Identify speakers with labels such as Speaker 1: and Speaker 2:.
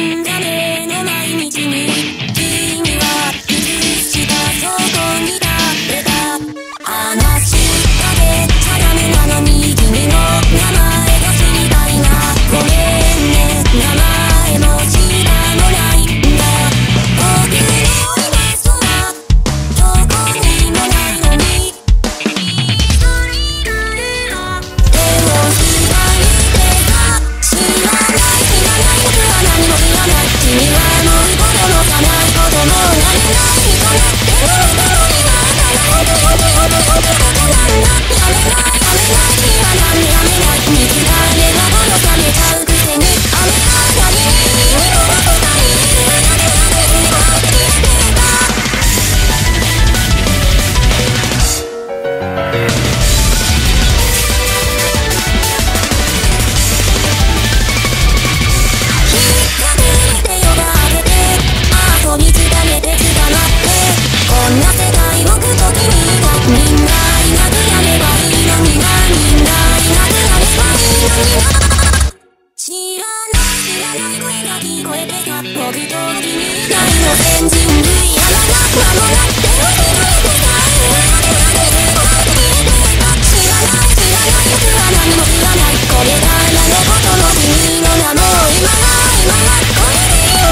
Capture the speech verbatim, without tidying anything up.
Speaker 1: んだねの毎日に君は傷したそこに立ってた話だけじゃダメなのに君の名前が知りたいなごめんね名前も知らもないんだ僕の夢そはどこにもないのにでも知らないでさ知らない知らない僕は何も知らない君はもうこともさないことも何もない人だってもうどうにかならほどほどほどほどことなんだやめないやめない君は何やめない水が目がほど冷めちゃうくせに雨が何にもことない夢だけだけには生きてた遊びつかめてつかまってこんな世界僕と君がみんないなくやればいいのになみんないなくやればいいのにな知らない知らない声が聞こえてた僕と君以外の全人類あなた守らっておくれてさえあれあれあれ知らない知らない僕は何も知らないこれからのことも君の名も今は今はこれでいいよ